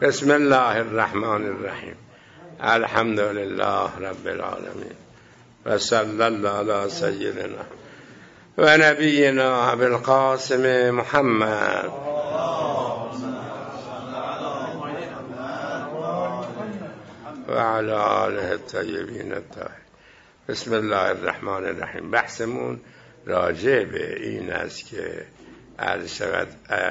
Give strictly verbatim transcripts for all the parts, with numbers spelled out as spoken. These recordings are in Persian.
بسم الله الرحمن الرحیم. الحمد لله رب العالمین و صلی الله علی سیدنا و نبینا ابی القاسم محمد و علی آله الطیبین الطاهرین. بسم الله الرحمن الرحیم. بحثمون راجع به این است که عرض شود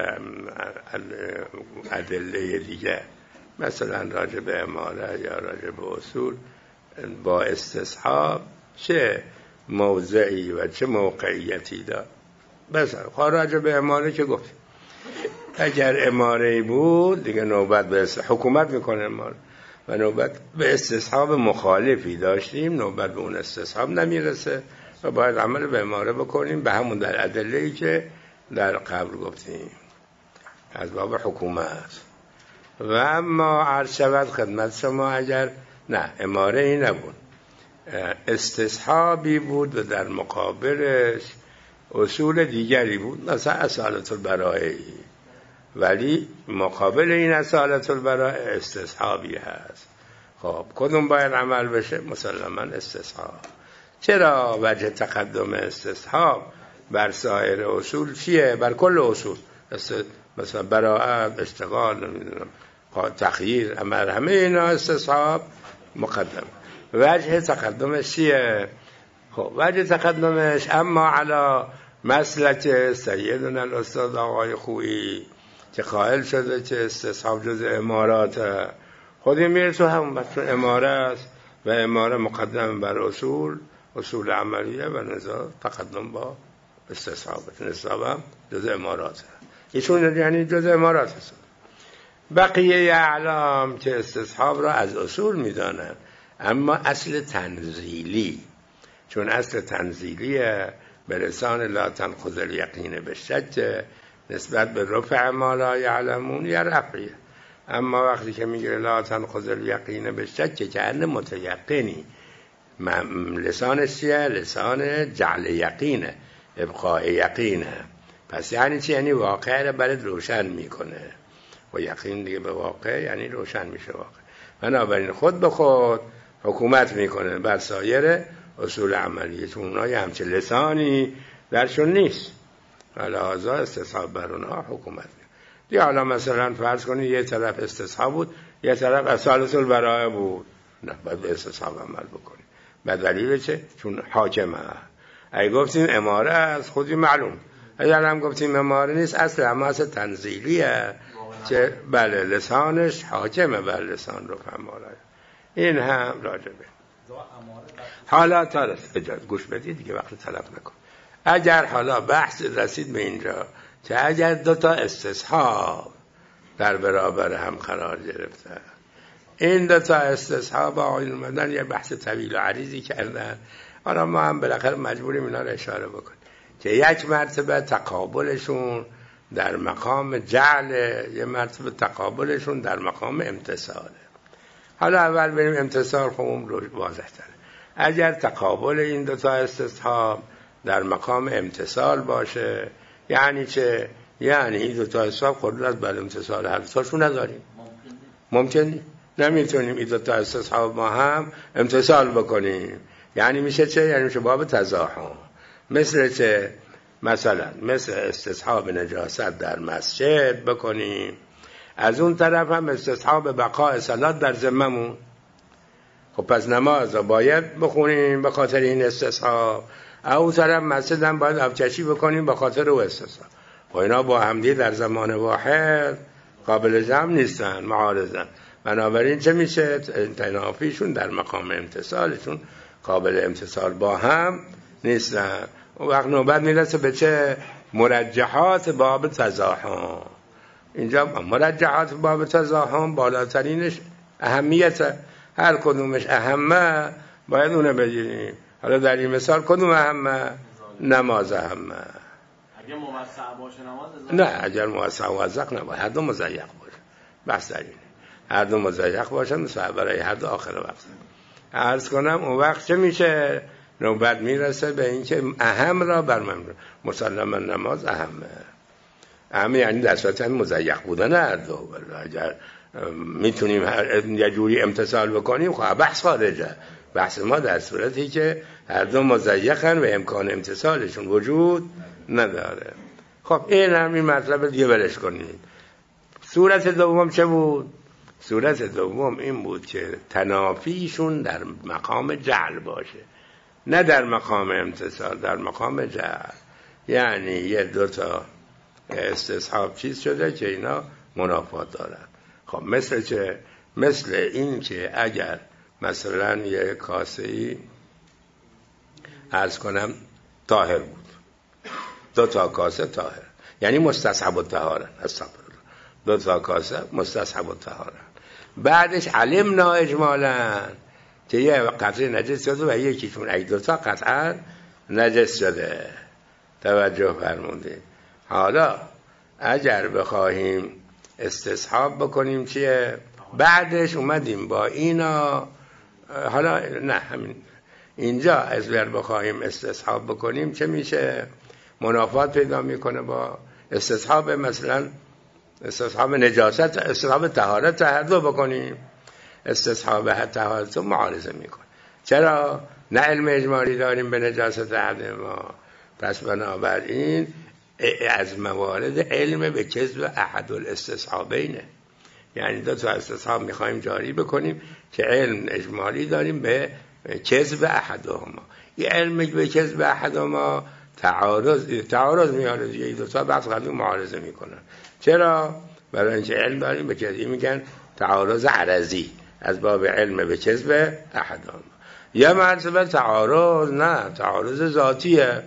ادله دیگه، مثلا راجع به اماره یا راجع به اصول با استصحاب چه موضعی و چه موقعیتی داد. مثلا راجع به اماره که گفت اگر اماره بود دیگه نوبت به حکومت میکنه اماره و نوبت به استصحاب مخالفی داشتیم، نوبت به اون استصحاب نمیرسه و باید عمل به اماره بکنیم به همون در ادله‌ای که در قبل گفتیم از باب حکومت. و اما عرض شود خدمت شما اگر نه اماره ای نبود، استصحابی بود و در مقابلش اصول دیگری بود، مثلا اصالت البراءه، ولی مقابل این اصالت البراءه استصحابی هست. خب کدوم باید عمل بشه؟ مسلما استصحاب. چرا وجه تقدم استصحاب بر سایر اصول چیه؟ بر کل اصول، مثلا براءت، اشتغال، نمیدونم تخییر، عمل، همه اینا استصحاب مقدم. وجه تقدمش چیه؟ خب وجه تقدمش اما علی مسلک سیدنا الاستاد آقای خویی که قائل شده که استصحاب جز امارات، خودی میره تو همون بحث اماره است و اماره مقدم بر اصول، اصول عملیه و نزا تقدم با استصحاب. استصحاب جز امارات، ایشون یعنی جز امارات هست. بقیه اعلام که استصحاب را از اصول میدانند، اما اصل تنزیلی، چون اصل تنزیلیه به لسان لا تنقض الیقین بالشک نسبت به رفع ما لا یعلمون یا رفعیه. اما وقتی که میگه لا تنقض الیقین بالشک که انه متیقنی، لسانش چیه؟ لسان جعل یقینه، ابقاء یقینه. پس یعنی چی؟ یعنی واقع را برات روشن میکنه و یقین دیگه به واقع یعنی روشن میشه واقع. بنابراین خود به خود حکومت میکنه بر سایر اصول عملیه، چون اونها یه همچه لسانی درشون نیست، لحاظا استصحاب بر اونها حکومت میکنه. دیگه حالا مثلا فرض کنید یه طرف استصحاب بود یه طرف اصالت البراءه بود، نه باید به استصحاب عمل بکنی. به دلیل چه؟ چون حاکمه. اگه گفتیم اماره از خودی معلوم، اگر هم گفتیم اماره نیست، اصل هم اصل تنزیلیه که بله لسانش حاکمه بر لسان رو اماره. این هم راجبه. حالا تا اجازه گوش بدید دیگه، وقت تلف نکن. اگر حالا بحث رسید به اینجا که اگر دو تا استصحاب در برابر هم قرار گرفته، این دو تا استصحاب آقایون اومدن یه بحث طویل و عریضی کردن، حالا ما هم بالاخره مجبوریم اینا رو اشاره بکنیم که یک مرتبه تقابلشون در مقام جعل، یه مرتبه تقابلشون در مقام امتصاله. حالا اول بریم امتصال، خب اون واضح تره. اگر تقابل این دو تا استصحاب در مقام امتصال باشه یعنی چه؟ یعنی این دو تا استصحاب قدرت بر امتصال هر دوتاشون نداریم، ممکن نیست، نمیتونیم این دو تا استصحاب ما هم امتصال بکنیم. یعنی میشه چه؟ یعنی میشه باب تزاحم. مثل چه؟ مثلا مثل استصحاب نجاست در مسجد بکنیم، از اون طرف هم استصحاب بقاء صلات در ذممون. خب پس نماز رو باید بخونیم به خاطر این استصحاب، اون طرف مسجد هم باید افچشی بکنیم به خاطر او استصحاب. و اینا با همدیگه در زمان واحد قابل جمع نیستن، معارضن. بنابراین چه میشه؟ تنافیشون در مقام امتصالشون قابل امتصال با هم نیستن. اون وقت نوبت میرسه به چه؟ مرجحات باب تزاحم. اینجا مرجحات باب تزاحم بالاترینش اهمیت، هر کدومش اهمه باید اونه بگیریم. حالا در این مثال کدوم اهمه؟ نماز اهمه. اگر موسع باشه نماز؟ نه اگر موسع و ازق نباشه، هر دو مضیق باشه. بس در اینه هر دو مضیق باشن مثلا برای هر دو آخر وقت. عرض کنم اون وقت چه میشه؟ نوبت میرسه به اینکه اهم را بر من مسلما نماز اهمه. اهم یعنی در صورت مضیق بودن هر دو. اگر میتونیم یه جوری امتثال بکنیم، خب بحث خارجه. بحث ما در صورتی که هر دو مضیقن و امکان امتثالشون وجود نداره. خب این همین مطلب دیگه برش کنید. صورت دوم چه بود؟ صورت دوم این بود که تنافیشون در مقام جعل باشه، نه در مقام امتثال، در مقام جعل. یعنی یه دوتا استصحاب چیز شده که اینا منافات دارن. خب مثل چه؟ مثل این که اگر مثلا یه کاسه‌ای عرض کنم طاهر بود، دو تا کاسه طاهر، یعنی مستصحب الطهارة، دو تا کاسه مستصحب الطهارة، بعدش علمنا اجمالا که یه قطعه نجس شده و یکیشون اگه دو تا قطعا نجس شده. توجه فرمودید. حالا اگر بخواهیم استصحاب بکنیم چیه؟ بعدش اومدیم با اینا، حالا نه همین اینجا از بر بخواهیم استصحاب بکنیم چه میشه؟ منافات پیدا میکنه با استصحاب، مثلا استصحاب نجاست، استصحاب طهارت هر دو بکنیم، استصحاب طهارت معارضه میکنه. چرا؟ نه علم اجمالی داریم به نجاست احد ما، پس بنابراین از موارد علم به کذب احد الاستصحابینه، یعنی دو تا استصحاب میخوایم جاری بکنیم که علم اجمالی داریم به کذب احدهما. این علم به کذب احدهما تعارض تعارض میاره دیگه، دو تا بحث قبلی معارضه میکنن. چرا؟ برای اینکه علم داریم به کذب، میگن تعارض عرضی از باب علم به کذب احدهما. یا مرتبه تعارض نه، تعارض ذاتیه.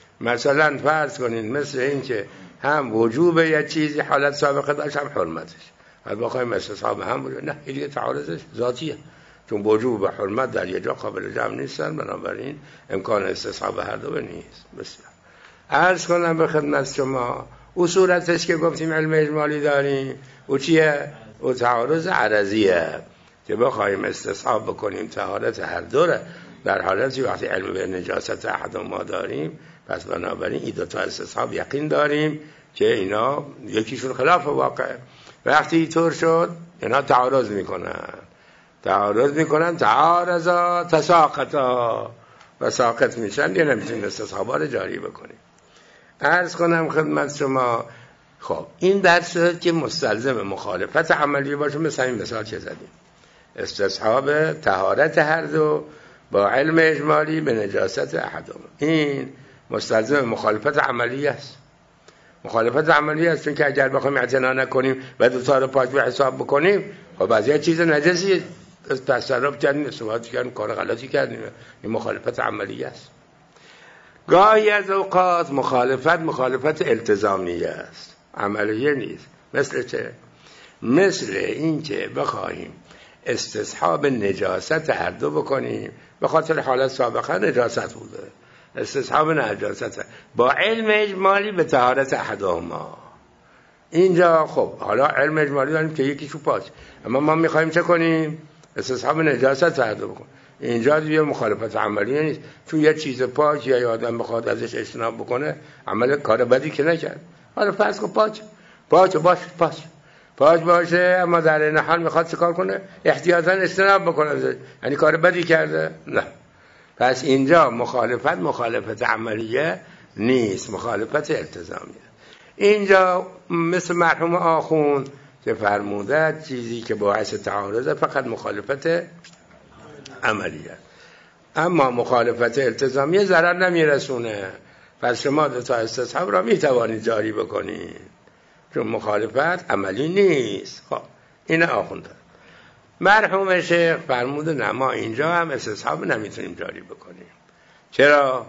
مثلا فرض کنین مثل این که هم وجوب یه چیزی حالت سابقه داشت هم حرمتش، بعد بخوایم استصحاب هم بوده، نه این دیگه تعارضش ذاتیه، چون وجوب و حرمت در یه جا قابل جمع نیستن، بنابراین امکان استصحاب هر دو نیست. بسیار عرض کنم به خدمت شما او صورتش که گفتیم علم اجمالی داریم، او چیه؟ او تعارض عرضیه که بخوایم استصحاب بکنیم طهارت هر دوره در حالتی وقتی علم به نجاست احد ما داریم، پس بنابراین این دو تا استصحاب یقین داریم که اینا یکیشون خلاف واقع. وقتی اینطور شد اینا تعارض میکنن تعارض میکنن تعارضا تساقطا و ساقط میشن، یه نمیتونیم استصحابا رو جاری بکنیم. عرض کنم خدمت شما خب این در صورت که مستلزم مخالفت عملی باشه، مثل این مثال که زدیم، استصحاب طهارت هر دو با علم اجمالی به نجاست احدهما، این مستلزم مخالفت عملی است. مخالفت عملی است چون که اگر بخوایم اعتنا نکنیم و دو تا رو پاک به حساب بکنیم، خب از یه چیز نجسی تصرف کردیم، استفاده کردیم، کار غلطی کردیم، این مخالفت عملی است. گاهی از اوقات مخالفت مخالفت التزامیه است، عملیه نیست. مثل چه؟ مثل این که بخواهیم استصحاب نجاست هر دو بکنیم، به خاطر حالت سابقه نجاست بوده، استصحاب نجاست با علم اجمالی به طهارت احدهما. اینجا خب حالا علم اجمالی داریم که یکیشو پاک، اما ما میخوایم چه کنیم؟ استصحاب نجاست هر دو بکنیم. اینجا دیگه مخالفت عملی نیست، چون یه چیز پاک یا آدم بخواد ازش اجتناب بکنه، عمل کار بدی که نکرد. حالا فرض کن پاک پاک باش پاک پاک باشه، اما در این حال میخواد چه کار کنه؟ احتیاطاً اجتناب بکنه، یعنی کار بدی کرده؟ نه. پس اینجا مخالفت مخالفت عملیه نیست، مخالفت التزامیه. اینجا مثل مرحوم آخوند که فرموده چیزی که باعث تعارض فقط مخالفت عملیه، اما مخالفت التزامیه ضرر نمیرسونه، پس شما دو تا استصحاب را میتوانید جاری بکنید چون مخالفت عملی نیست. خب این آخونده. مرحوم شیخ فرموده نه، ما اینجا هم استصحاب نمیتونیم جاری بکنیم. چرا؟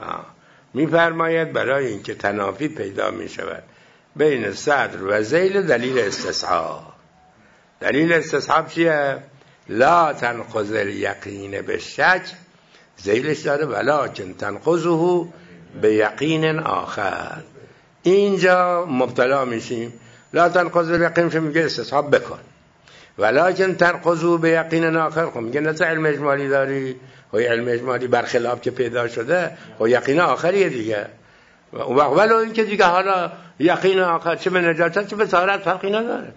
میفرماید برای اینکه تنافی پیدا میشود بین صدر و ذیل دلیل استصحاب. دلیل استصحاب چیه؟ لا تنقض الیقین به شک، ذیلش داره ولکن تنقضه به یقین آخر. اینجا مبتلا میشیم لا تنقض الیقین که میگه استصحاب بکن، ولکن تنقضه به یقین آخر. خب میگه نه علم اجمالی داری، و علم اجمالی برخلاف که پیدا شده و یقین آخریه دیگه، و ولو این که دیگه حالا یقین آخر چه به نجاست چه به طهارت فرقی نداره.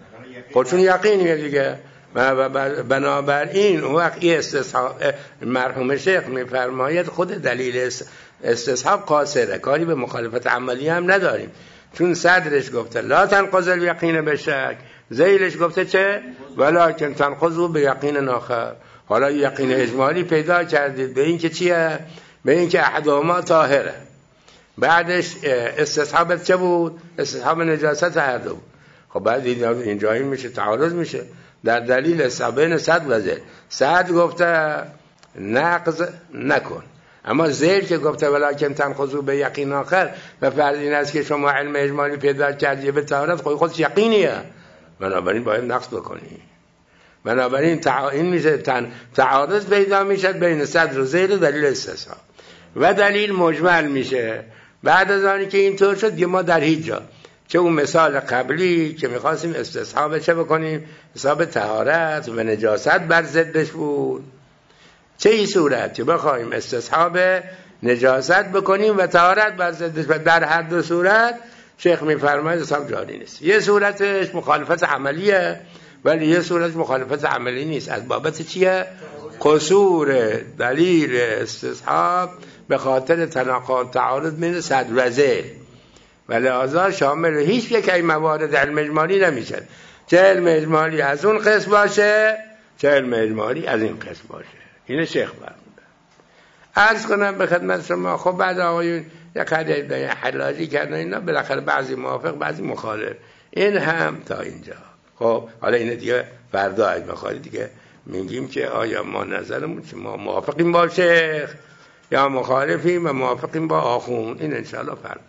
خودشون یقینیه دیگه. بنابراین اون وقت این استصحاب مرحوم شیخ میفرماید خود دلیل استصحاب قاصره، کاری به مخالفت عملی هم نداریم، چون صدرش گفته لا تنقض الیقین به شک، ذیلش گفته چه ولکن تنقضوا به یقین آخر. حالا یقین اجمالی پیدا کردید به این که چیه؟ به این که احدهما طاهره. بعدش استصحابت چه بود؟ استصحاب نجاست هر دو بود. خب بعد اینجایی میشه تعارض میشه در دلیل بین صد و ذیل. صد گفته نقض نکن، اما ذیل که گفته ولکن تنقضوا به یقین آخر و فرض این است که شما علم اجمالی پیدا کردی به طهارت، خود خودش یقینیه، بنابراین باید نقض بکنی. بنابراین تعاین میشه تن تعارض پیدا میشه بین صدر و ذیل دلیل استصحاب و دلیل مجمل میشه. بعد از آنی که اینطور شد دیگه ما در هیچ جا، چه اون مثال قبلی که میخواستیم استصحاب چه بکنیم، حساب طهارت و نجاست بر ضدش بود، چه این صورت که بخوایم استصحاب نجاست بکنیم و طهارت بر ضدش، و در هر دو صورت شیخ میفرماید حساب جاری نیست. یه صورتش مخالفت عملیه ولی یه صورتش مخالفت عملی نیست. از بابت چیه؟ قصور دلیل استصحاب به خاطر تناقض تعارض بین صدر و ذیل و لحاظا شامل هیچ یک این موارد علم اجمالی نمیشه، چه علم اجمالی از اون قسم باشه چه علم اجمالی از این قسم باشه. این شیخ فرموده. عرض کنم به خدمت شما، خب بعد آقایون یک خریده حلاجی کردن اینا، بالاخره بعضی موافق بعضی مخالف، این هم تا اینجا. خب حالا اینه دیگه فردا اگه بخواید دیگه میگیم که آیا ما نظرمون چه، ما موافقیم با شیخ یا مخالفیم و موافقیم با آخون. این انشاءالله فردا.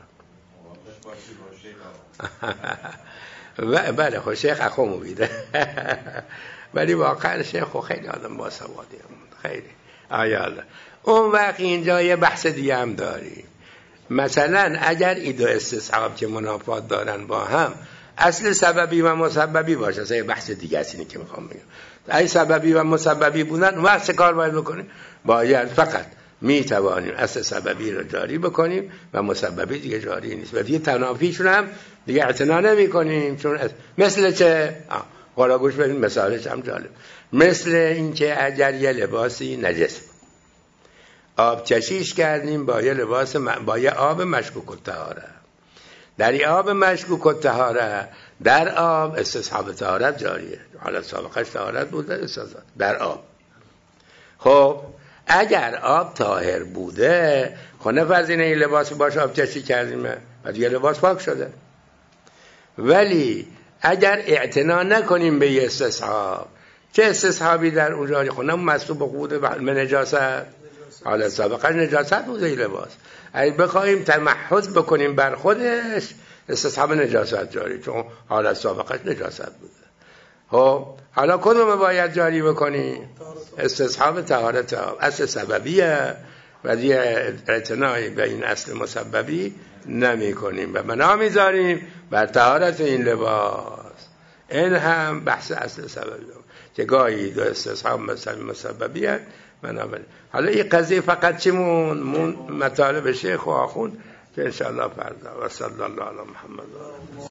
بله خب شیخ اخومو بیده ولی واقعا شیخ خیلی آدم با سوادی خیلی آیالا. اون وقت اینجا یه بحث دیگه هم داریم، مثلا اگر این دو استصحاب که منافات دارن با هم اصل سببی و مسببی باشه، اصلا یه بحث دیگه است اینی که میخوام بگم. اگه سببی و مسببی بودن اون وقت چه کار باید بکنیم؟ باید فقط میتوانیم اصل سببی رو جاری بکنیم و مسببی دیگه جاری نیست و دیگه تنافیشون هم دیگه اعتنا نمی کنیم. چون مثل چه؟ حالا گوش بدین مثالش هم جالب. مثل اینکه اگر یه لباسی نجس آب چشیش کردیم با یه لباس م... با یه آب مشکوک الطهاره، در این آب مشکوک الطهاره در آب استصحاب طهارت جاریه، حالا سابقش طهارت بوده استصحاب در آب. خب اگر آب طاهر بوده، خب نفرض این لباس باش آب چشی کردیم و دیگه لباس پاک شده، ولی اگر اعتنا نکنیم به یه استصحاب، چه استصحابی در اون جاری خب نمون مصلوب بخوده به نجاست، حالا سابقش نجاست بوده این لباس، اگه بخوایم تمحض بکنیم بر خودش استصحاب نجاست جاری، چون حالا سابقش نجاست بوده. خب حالا کدوم باید جاری بکنیم؟ استصحاب طهارت آب، اصل سببیه و دیگه اعتنایی به این اصل مسببی نمی کنیم و بنا میذاریم بر طهارت این لباس. این هم بحث اصل سببی که گاهی دو استصحاب مثل مسببیه. بنابراین حالا این قضیه فقط چی مون مون مطالب شیخ و آخون که انشاءالله فردا. و صلی الله علی محمد.